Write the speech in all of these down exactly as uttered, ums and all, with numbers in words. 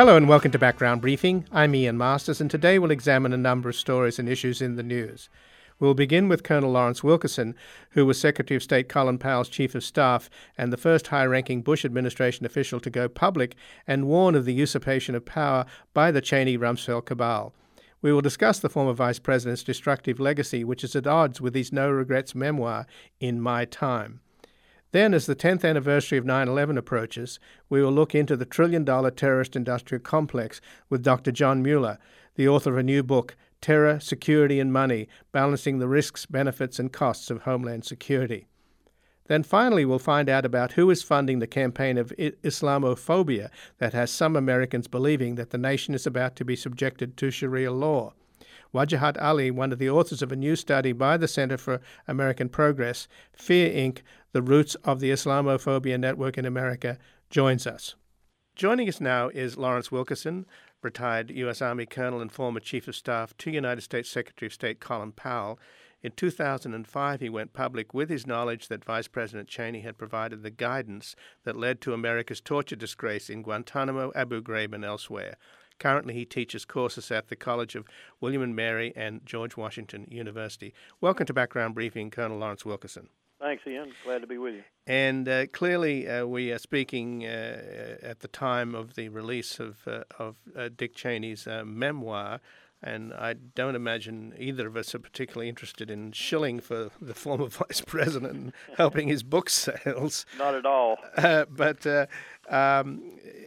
Hello and welcome to Background Briefing. I'm Ian Masters, and today we'll examine a number of stories and issues in the news. We'll begin with Colonel Lawrence Wilkerson, who was Secretary of State Colin Powell's Chief of Staff and the first high-ranking Bush administration official to go public and warn of the usurpation of power by the Cheney-Rumsfeld cabal. We will discuss the former Vice President's destructive legacy, which is at odds with his no-regrets memoir, In My Time. Then, as the tenth anniversary of nine eleven approaches, we will look into the trillion-dollar terrorist industrial complex with Doctor John Mueller, the author of a new book, Terror, Security and Money, Balancing the Risks, Benefits and Costs of Homeland Security. Then finally, we'll find out about who is funding the campaign of Islamophobia that has some Americans believing that the nation is about to be subjected to Sharia law. Wajahat Ali, one of the authors of a new study by the Center for American Progress, Fear Incorporated, The Roots of the Islamophobia Network in America, joins us. Joining us now is Lawrence Wilkerson, retired U S Army Colonel and former Chief of Staff to United States Secretary of State Colin Powell. In two thousand five, he went public with his knowledge that Vice President Cheney had provided the guidance that led to America's torture disgrace in Guantanamo, Abu Ghraib, and elsewhere. Currently, he teaches courses at the College of William and Mary and George Washington University. Welcome to Background Briefing, Colonel Lawrence Wilkerson. Thanks, Ian. Glad to be with you. And uh, clearly, uh, we are speaking uh, at the time of the release of uh, of uh, Dick Cheney's uh, memoir, and I don't imagine either of us are particularly interested in shilling for the former vice president and helping his book sales. Not at all. Uh, but uh, um,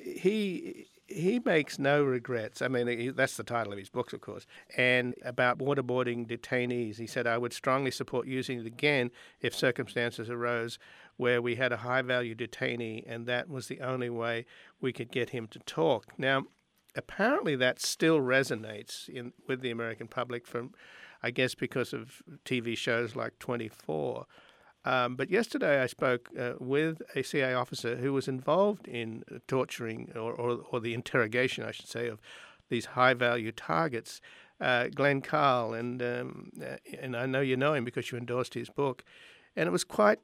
he. He makes no regrets. I mean, he, that's the title of his books, of course. And about waterboarding detainees, he said, I would strongly support using it again if circumstances arose where we had a high-value detainee and that was the only way we could get him to talk. Now, apparently that still resonates in, with the American public from, I guess, because of T V shows like twenty-four. Um, but yesterday I spoke uh, with a C I A officer who was involved in uh, torturing or, or, or the interrogation, I should say, of these high-value targets, uh, Glenn Carl, and um, uh, and I know you know him because you endorsed his book. And it was quite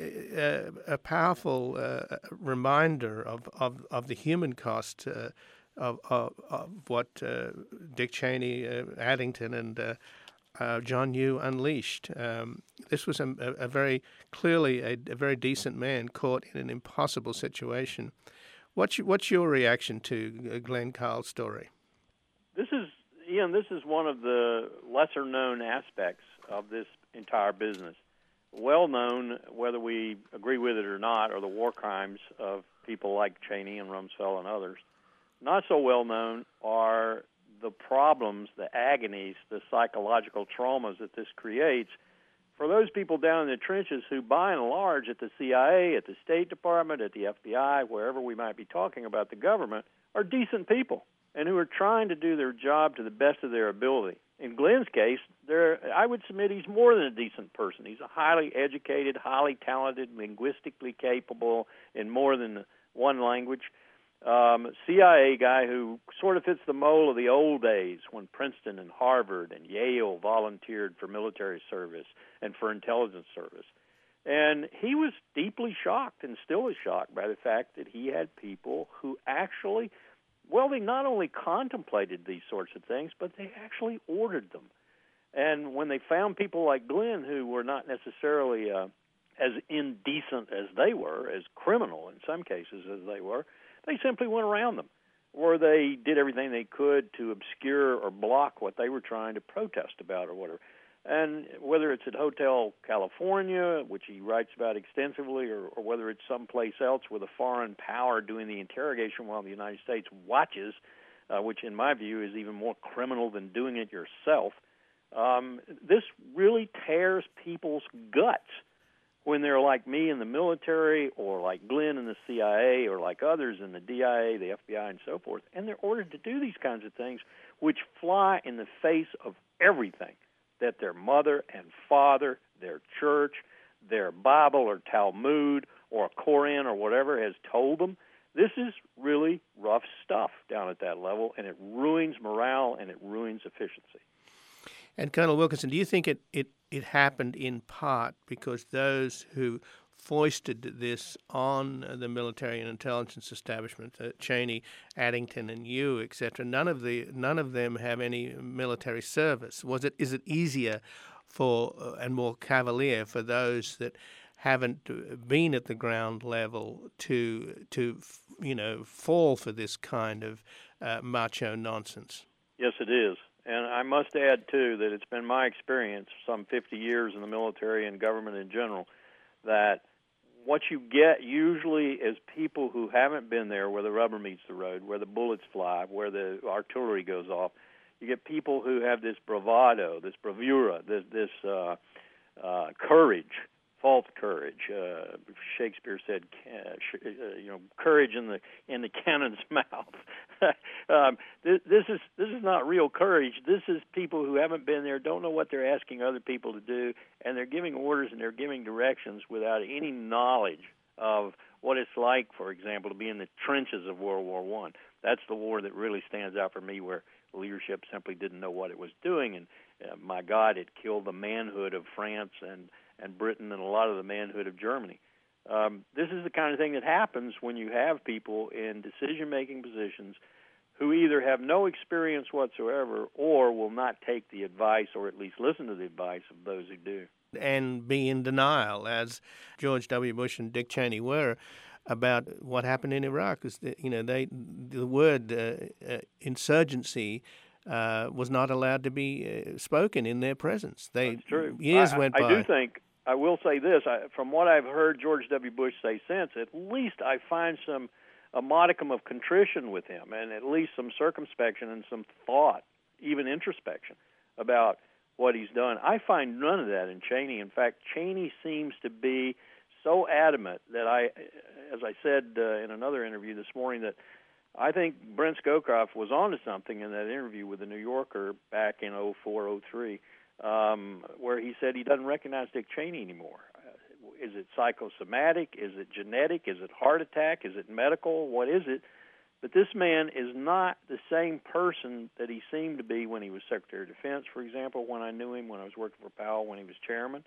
uh, a powerful uh, reminder of, of, of the human cost uh, of, of, of what uh, Dick Cheney, uh, Addington, and uh, Uh, John Yoo unleashed. Um, this was a, a, a very clearly a, a very decent man caught in an impossible situation. What's your, what's your reaction to uh, Glenn Carl's story? This is Ian. This is one of the lesser-known aspects of this entire business. Well known, whether we agree with it or not, are the war crimes of people like Cheney and Rumsfeld and others. Not so well known are the problems, the agonies, the psychological traumas that this creates for those people down in the trenches who, by and large, at the C I A, at the State Department, at the F B I, wherever we might be talking about the government, are decent people and who are trying to do their job to the best of their ability. In Glenn's case, there, I would submit he's more than a decent person. He's a highly educated, highly talented, linguistically capable in more than one language. Um, C I A guy who sort of fits the mold of the old days when Princeton and Harvard and Yale volunteered for military service and for intelligence service. And he was deeply shocked and still is shocked by the fact that he had people who actually, well, they not only contemplated these sorts of things, but they actually ordered them. And when they found people like Glenn who were not necessarily uh, as indecent as they were, as criminal in some cases as they were, they simply went around them, or they did everything they could to obscure or block what they were trying to protest about or whatever. And whether it's at Hotel California, which he writes about extensively, or, or whether it's someplace else with a foreign power doing the interrogation while the United States watches, uh, which in my view is even more criminal than doing it yourself, um, this really tears people's guts when they're like me in the military or like Glenn in the C I A or like others in the D I A, the F B I, and so forth, and they're ordered to do these kinds of things which fly in the face of everything that their mother and father, their church, their Bible or Talmud or Koran or whatever has told them. This is really rough stuff down at that level, and it ruins morale and it ruins efficiency. And Colonel Wilkerson, do you think it, it, it happened in part because those who foisted this on the military and intelligence establishment, uh, Cheney, Addington, and you, et cetera. None of the none of them have any military service. Was it? Is it easier for uh, and more cavalier for those that haven't been at the ground level to to you know fall for this kind of uh, macho nonsense? Yes, it is. And I must add, too, that it's been my experience, some fifty years in the military and government in general, that what you get usually is people who haven't been there where the rubber meets the road, where the bullets fly, where the artillery goes off. You get people who have this bravado, this bravura, this, this uh, uh, courage, false courage. Uh, Shakespeare said, uh, sh- uh, you know, courage in the in the cannon's mouth. um, this, this is this is not real courage. This is people who haven't been there, don't know what they're asking other people to do, and they're giving orders and they're giving directions without any knowledge of what it's like, for example, to be in the trenches of World War One. That's the war that really stands out for me, where leadership simply didn't know what it was doing, and uh, my God, it killed the manhood of France and and Britain and a lot of the manhood of Germany. Um, this is the kind of thing that happens when you have people in decision-making positions who either have no experience whatsoever or will not take the advice or at least listen to the advice of those who do. And be in denial, as George W. Bush and Dick Cheney were, about what happened in Iraq. Because you know, they the word uh, uh, insurgency uh, was not allowed to be uh, spoken in their presence. They, That's true. Years I, went I, by. I do think. I will say this, I, from what I've heard George W. Bush say since, at least I find some a modicum of contrition with him and at least some circumspection and some thought, even introspection, about what he's done. I find none of that in Cheney. In fact, Cheney seems to be so adamant that I, as I said uh, in another interview this morning, that I think Brent Scowcroft was onto something in that interview with the New Yorker back in oh four, oh three. Um, where he said he doesn't recognize Dick Cheney anymore. Uh, is it psychosomatic? Is it genetic? Is it heart attack? Is it medical? What is it? But this man is not the same person that he seemed to be when he was Secretary of Defense, for example, when I knew him, when I was working for Powell, when he was chairman,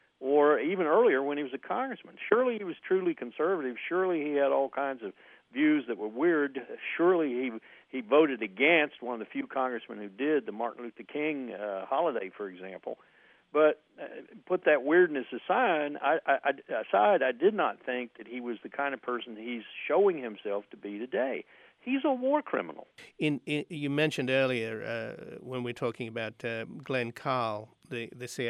or even earlier when he was a congressman. Surely he was truly conservative. Surely he had all kinds of views that were weird. Surely he he voted against one of the few congressmen who did, the Martin Luther King uh, holiday, for example. But uh, put that weirdness aside, I, I, aside, I did not think that he was the kind of person he's showing himself to be today. He's a war criminal. In, in you mentioned earlier uh, when we were talking about uh, Glenn Carl, the the C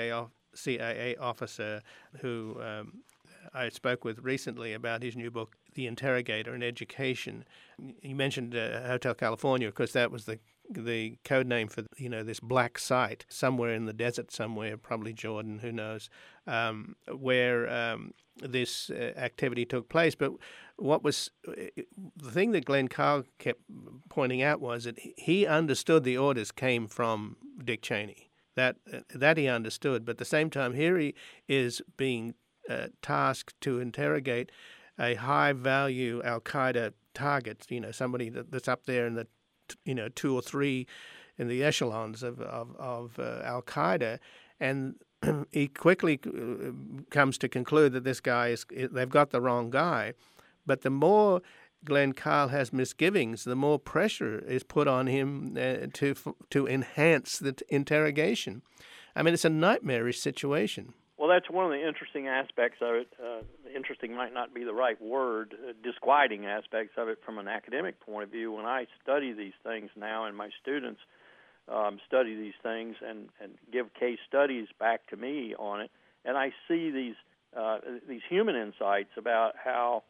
I A officer who um, I spoke with recently about his new book, The Interrogator in Education. You mentioned uh, Hotel California, because that was the the code name for you know this black site somewhere in the desert, somewhere, probably Jordan, who knows, um, where um, this uh, activity took place. But what was uh, the thing that Glenn Carl kept pointing out was that he understood the orders came from Dick Cheney. That uh, that he understood, but at the same time, here he is being uh, tasked to interrogate a high-value Al-Qaeda target, you know, somebody that, that's up there in the, you know, two or three in the echelons of, of, of uh, Al-Qaeda, and he quickly comes to conclude that this guy is, they've got the wrong guy. But the more Glenn Carl has misgivings, the more pressure is put on him uh, to to enhance the t- interrogation. I mean, it's a nightmarish situation. Well, that's one of the interesting aspects of it. Uh, interesting might not be the right word. Uh, disquieting aspects of it from an academic point of view. When I study these things now, and my students um, study these things and, and give case studies back to me on it, and I see these uh, these human insights about how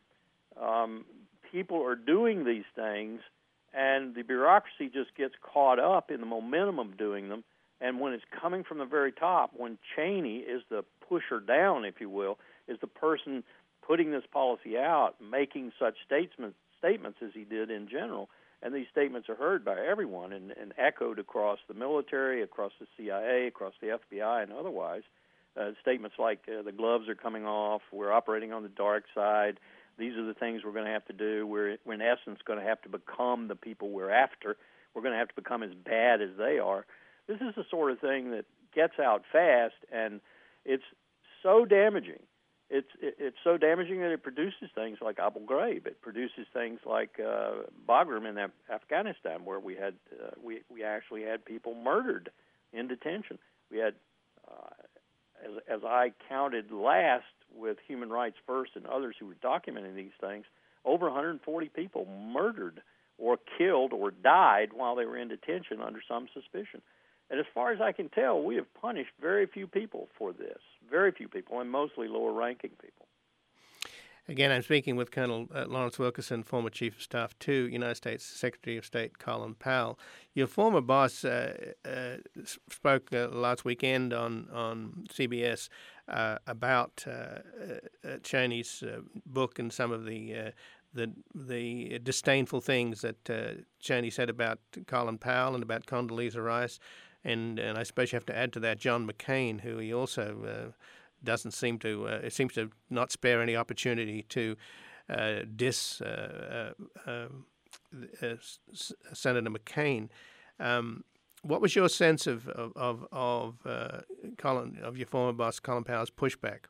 um, people are doing these things, and the bureaucracy just gets caught up in the momentum of doing them. And when it's coming from the very top, when Cheney is the pusher down, if you will, is the person putting this policy out, making such statements, statements as he did in general, and these statements are heard by everyone and, and echoed across the military, across the C I A, across the F B I, and otherwise. Uh, statements like uh, the gloves are coming off, we're operating on the dark side, these are the things we're going to have to do, we're, we're in essence going to have to become the people we're after, we're going to have to become as bad as they are. This is the sort of thing that gets out fast, and it's so damaging It's it, it's so damaging that it produces things like Abu Ghraib. It produces things like uh, Bagram in Af- Afghanistan, where we had uh, we we actually had people murdered in detention. We had, uh, as as I counted last with Human Rights First and others who were documenting these things, over one hundred forty people murdered or killed or died while they were in detention under some suspicion. And as far as I can tell, we have punished very few people for this, very few people, and mostly lower-ranking people. Again, I'm speaking with Colonel uh, Lawrence Wilkerson, former Chief of Staff to United States Secretary of State Colin Powell. Your former boss uh, uh, spoke uh, last weekend on, on C B S uh, about uh, uh, Cheney's uh, book and some of the uh, the the disdainful things that uh, Cheney said about Colin Powell and about Condoleezza Rice. And, and I suppose you have to add to that John McCain, who he also uh, doesn't seem to, uh, it seems to not spare any opportunity to uh, diss uh, uh, uh, S- Senator McCain. Um, what was your sense of of of, of uh, Colin, of your former boss Colin Powell's pushback?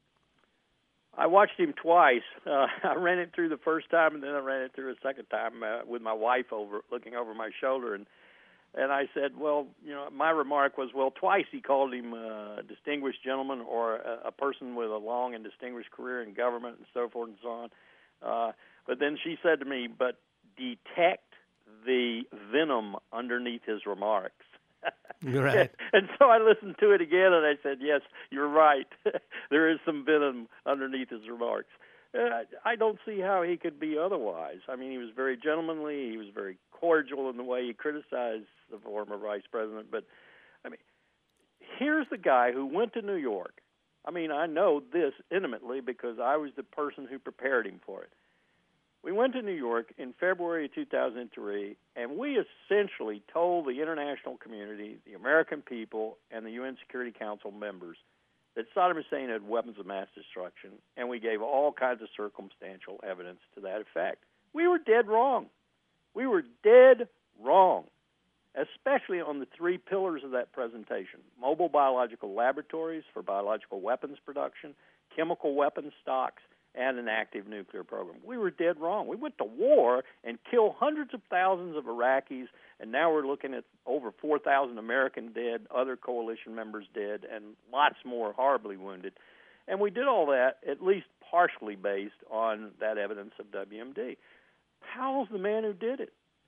I watched him twice. Uh, I ran it through the first time, and then I ran it through a second time uh, with my wife over looking over my shoulder, and. And I said, well, you know, my remark was, well, twice he called him a distinguished gentleman or a, a person with a long and distinguished career in government and so forth and so on. Uh, but then she said to me, but detect the venom underneath his remarks. Right. And so I listened to it again, and I said, yes, you're right. There is some venom underneath his remarks. Uh, I don't see how he could be otherwise. I mean, he was very gentlemanly. He was very cordial in the way he criticized the former vice president. But, I mean, here's the guy who went to New York. I mean, I know this intimately because I was the person who prepared him for it. We went to New York in February of two thousand three, and we essentially told the international community, the American people, and the U N Security Council members that Saddam Hussein had weapons of mass destruction, and we gave all kinds of circumstantial evidence to that effect. We were dead wrong. We were dead wrong, especially on the three pillars of that presentation: mobile biological laboratories for biological weapons production, chemical weapons stocks, and an active nuclear program. We were dead wrong. We went to war and killed hundreds of thousands of Iraqis, and now we're looking at over four thousand American dead, other coalition members dead, and lots more horribly wounded. And we did all that at least partially based on that evidence of W M D. Powell's the man who did it.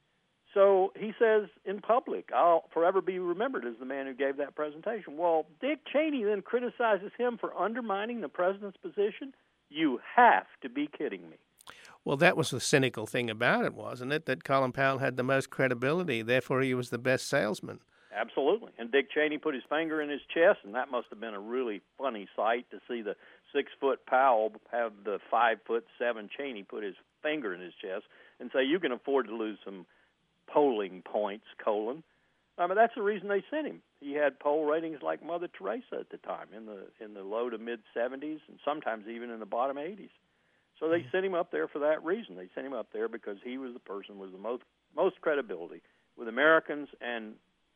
So he says in public, I'll forever be remembered as the man who gave that presentation. Well, Dick Cheney then criticizes him for undermining the president's position. You have to be kidding me. Well, that was the cynical thing about it, wasn't it? That Colin Powell had the most credibility, therefore he was the best salesman. Absolutely. And Dick Cheney put his finger in his chest, and that must have been a really funny sight to see the six-foot Powell have the five-foot-seven Cheney put his finger in his chest and say, you can afford to lose some polling points, colon. I mean, that's the reason they sent him. He had poll ratings like Mother Teresa at the time, in the in the low to mid seventies, and sometimes even in the bottom eighties. So they sent him up there for that reason. They sent him up there because he was the person with the most most credibility with Americans, and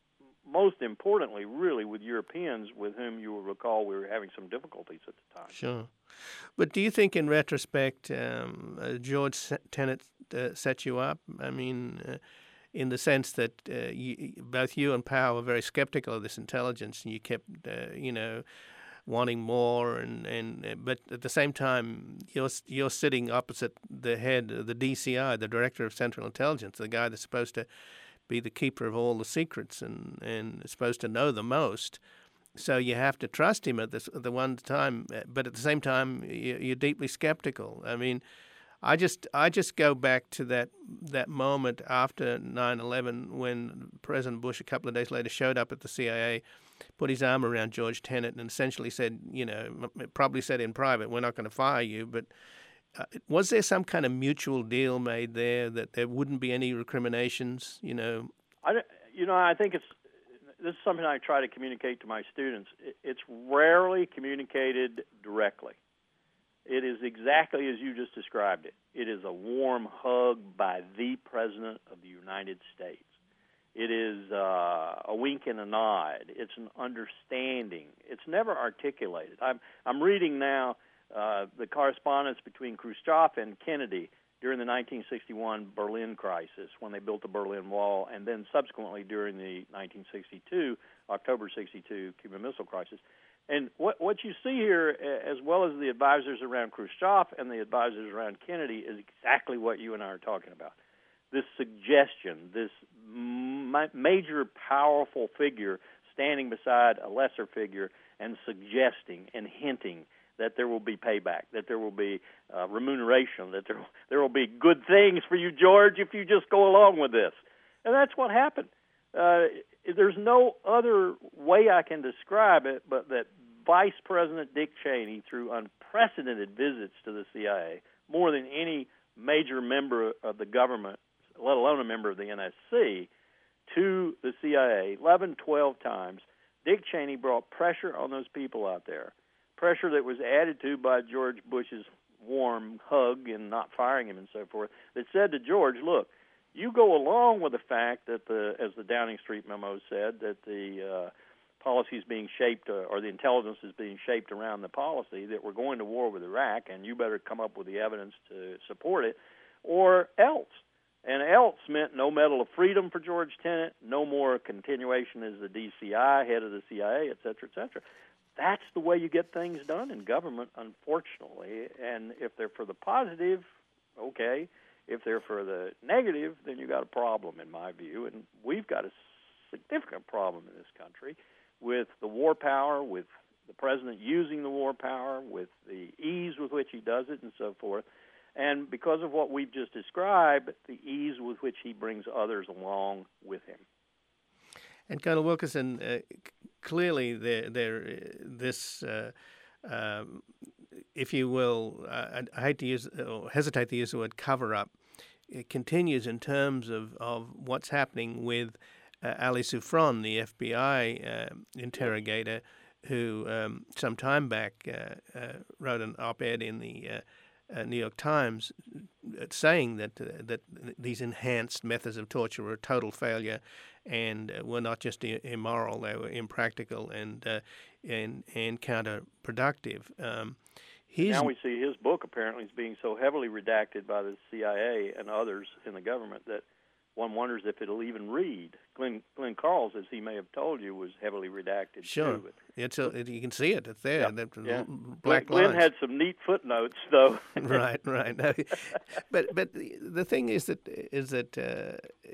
most importantly, really with Europeans, with whom you will recall we were having some difficulties at the time. Sure. But do you think, in retrospect, um, uh, George Tenet uh, set you up? I mean, uh, in the sense that uh, you, both you and Powell were very skeptical of this intelligence, and you kept, uh, you know, wanting more, and, and uh, but at the same time, you're you're sitting opposite the head of the D C I, the Director of Central Intelligence, the guy that's supposed to be the keeper of all the secrets and and is supposed to know the most. So you have to trust him at this at the one time, but at the same time, you're deeply skeptical. I mean, I just I just go back to that that moment after nine eleven when President Bush a couple of days later showed up at the C I A, put his arm around George Tenet and essentially said, you know, probably said in private, we're not going to fire you. But uh, was there some kind of mutual deal made there that there wouldn't be any recriminations, you know? I, you know, I think it's this is something I try to communicate to my students. It's rarely communicated directly. It is exactly as you just described it. It is a warm hug by the President of the United States. It is uh, a wink and a nod. It's an understanding. It's never articulated. I'm I'm reading now uh, the correspondence between Khrushchev and Kennedy during the nineteen sixty-one Berlin crisis when they built the Berlin Wall, and then subsequently during the nineteen sixty-two, October sixty-two Cuban Missile Crisis. And what what you see here, as well as the advisors around Khrushchev and the advisors around Kennedy, is exactly what you and I are talking about. This suggestion, this ma- major powerful figure standing beside a lesser figure and suggesting and hinting that there will be payback, that there will be uh, remuneration, that there there will be good things for you, George, if you just go along with this. And that's what happened. Uh, there's no other way I can describe it but that Vice President Dick Cheney, through unprecedented visits to the C I A, more than any major member of the government, let alone a member of the N S C, to the C I A, eleven, twelve times, Dick Cheney brought pressure on those people out there, pressure that was added to by George Bush's warm hug and not firing him and so forth, that said to George, look, you go along with the fact that, the, as the Downing Street memo said, that the uh, policy is being shaped, uh, or the intelligence is being shaped around the policy, that we're going to war with Iraq, and you better come up with the evidence to support it, or else. And else meant no Medal of Freedom for George Tenet, no more continuation as the D C I, head of the C I A, et cetera, et cetera. That's the way you get things done in government, unfortunately. And if they're for the positive, okay. If they're for the negative, then you got a problem, in my view. And we've got a significant problem in this country with the war power, with the president using the war power, with the ease with which he does it, and so forth. And because of what we've just described, the ease with which he brings others along with him. And Colonel Wilkerson, uh, clearly there, there, this, uh, um, if you will, uh, I hate to use, or hesitate to use the word cover-up, it continues in terms of, of what's happening with uh, Ali Soufron, the F B I uh, interrogator, who um, some time back uh, uh, wrote an op-ed in the uh, Uh, New York Times uh, saying that uh, that these enhanced methods of torture were a total failure and uh, were not just I- immoral, they were impractical and uh, and and counterproductive. Um, now we see his book apparently is being so heavily redacted by the C I A and others in the government that one wonders if it'll even read. Glenn, Glenn Carls, as he may have told you, was heavily redacted sure. too. But, it's a, it, you can see it. It's there. Yeah, the, yeah. Black Glenn, lines. Glenn had some neat footnotes, though. right, right. No, but but the, the thing is that is that uh,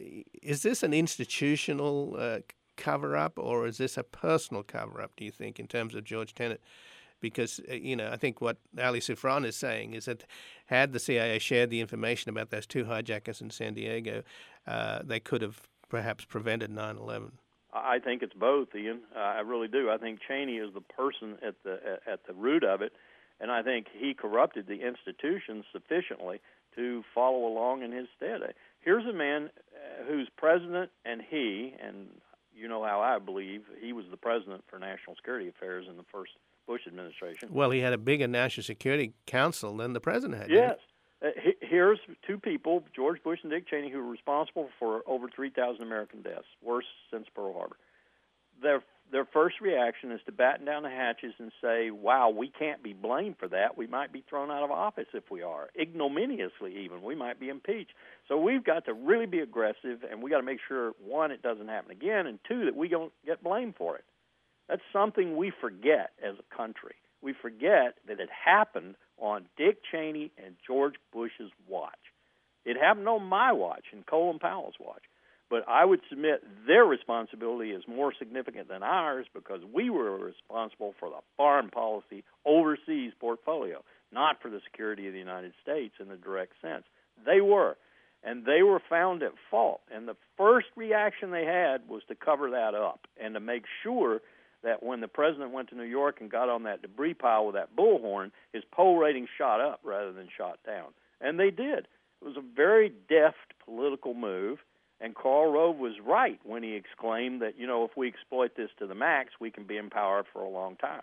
is this an institutional uh, cover-up or is this a personal cover-up? Do you think, in terms of George Tenet? Because, uh, you know, I think what Ali Soufron is saying is that had the C I A shared the information about those two hijackers in San Diego, uh, they could have perhaps prevented nine eleven. I think it's both, Ian. Uh, I really do. I think Cheney is the person at the at the root of it, and I think he corrupted the institutions sufficiently to follow along in his stead. Here's a man who's president, and he, and you know how I believe, he was the president for National Security Affairs in the first Bush administration. Well, he had a bigger National Security Council than the president had. Yes. Uh, he, here's two people, George Bush and Dick Cheney, who were responsible for over three thousand American deaths, worst since Pearl Harbor. Their their first reaction is to batten down the hatches and say, wow, we can't be blamed for that. We might be thrown out of office if we are, ignominiously even. We might be impeached. So we've got to really be aggressive, and we got to make sure, one, it doesn't happen again, and two, that we don't get blamed for it. That's something we forget as a country. We forget that it happened on Dick Cheney and George Bush's watch. It happened on my watch and Colin Powell's watch. But I would submit their responsibility is more significant than ours because we were responsible for the foreign policy overseas portfolio, not for the security of the United States in the direct sense. They were, and they were found at fault. And the first reaction they had was to cover that up and to make sure that when the president went to New York and got on that debris pile with that bullhorn, his poll rating shot up rather than shot down. And they did. It was a very deft political move. And Karl Rove was right when he exclaimed that, you know, if we exploit this to the max, we can be in power for a long time.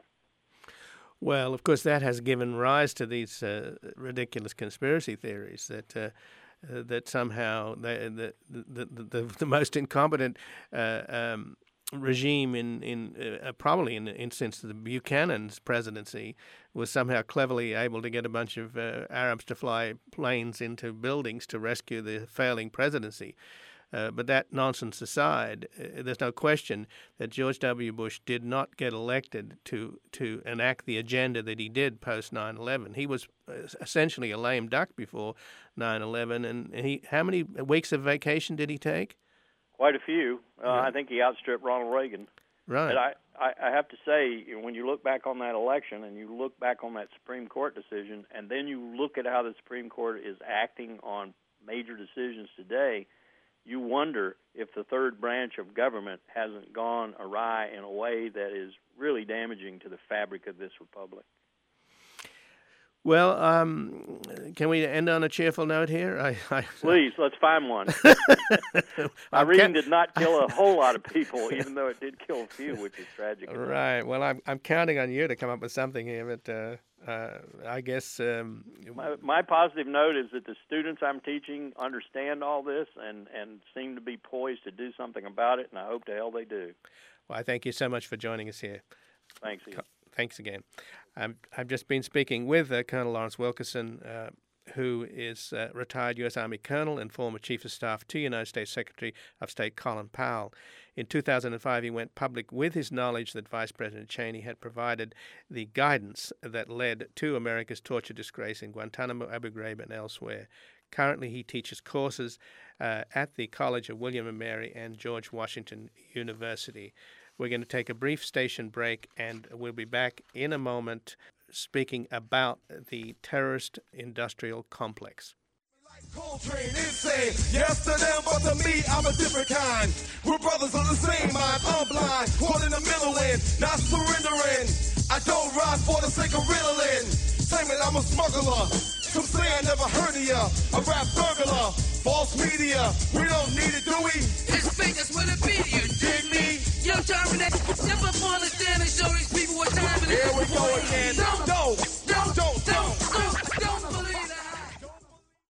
Well, of course, that has given rise to these uh, ridiculous conspiracy theories that uh, uh, that somehow the the, the, the, the most incompetent uh, um, regime in in uh, probably in, in since the Buchanan's presidency was somehow cleverly able to get a bunch of uh, Arabs to fly planes into buildings to rescue the failing presidency. Uh, but that nonsense aside, uh, there's no question that George W. Bush did not get elected to to enact the agenda that he did post nine eleven. He was essentially a lame duck before nine eleven, and he how many weeks of vacation did he take? Quite a few. Uh, Yeah. I think he outstripped Ronald Reagan. Right. But I, I, I have to say, when you look back on that election and you look back on that Supreme Court decision, and then you look at how the Supreme Court is acting on major decisions today, you wonder if the third branch of government hasn't gone awry in a way that is really damaging to the fabric of this republic. Well, um, can we end on a cheerful note here? I, I, Please, let's find one. I'm Irene ca- did not kill a whole lot of people, even though it did kill a few, which is tragic. Right. Well, I'm I'm counting on you to come up with something here, but uh, uh, I guess um, My, my positive note is that the students I'm teaching understand all this and, and seem to be poised to do something about it, and I hope to hell they do. well, I thank you so much for joining us here. Thanks, Ian. Thanks again. Um, I've just been speaking with uh, Colonel Lawrence Wilkerson, uh, who is uh, retired U S Army Colonel and former Chief of Staff to United States Secretary of State Colin Powell. In two thousand five, he went public with his knowledge that Vice President Cheney had provided the guidance that led to America's torture disgrace in Guantanamo, Abu Ghraib, and elsewhere. Currently, he teaches courses uh, at the College of William and Mary and George Washington University. We're going to take a brief station break, and we'll be back in a moment speaking about the terrorist industrial complex. Coltrane, insane, yes to them, but to me, I'm a different kind. We're brothers on the same mind, I'm blind, caught in the middle in, not surrendering. I don't ride for the sake of riddling. Say me, I'm a smuggler. Some say I never heard of ya. A rap burglar, false media. We don't need it, do we? It's fake, that's what it be. You Dig me? Yo, Terminator, step up on the stand and show these people what time it is. Here we go again. Don't